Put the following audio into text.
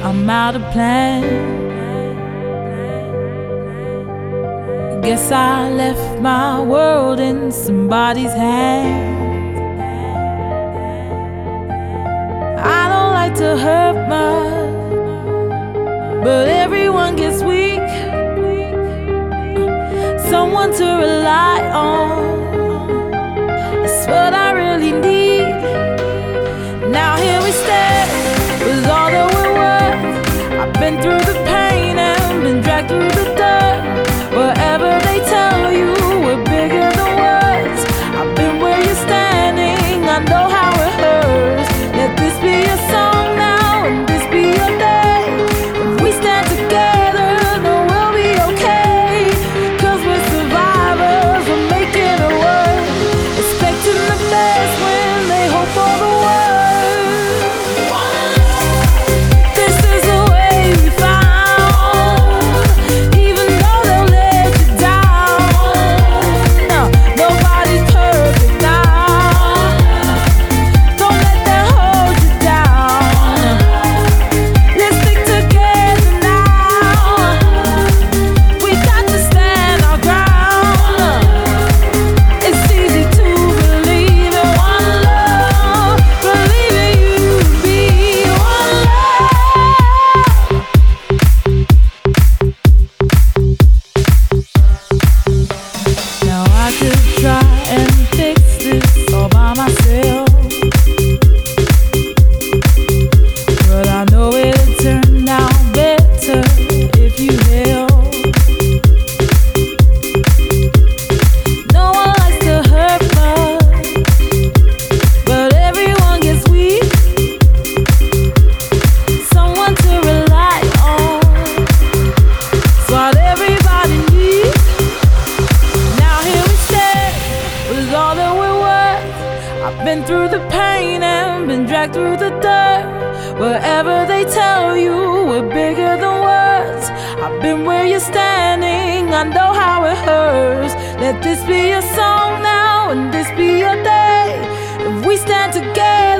I'm out of plan. Guess I left my world in somebody's hands. I don't like to hurt much, but everyone gets weak. Someone to rely on, it's what I really need. Now here we stand with all that we're worth. I've been through the pain and been dragged through the dirt. Wherever they tell you we're bigger than words, I've been where you're standing, I know how it hurts. Let this be a song now and this be your day. If we stand together, then we'll be okay. 'Cause we're survivors, we're making it work. Expecting the best when they hope for the worst. Been through the pain and been dragged through the dirt. Wherever they tell you we're bigger than words, I've been where you're standing, I know how it hurts. Let this be a song now and this be your day. If we stand together,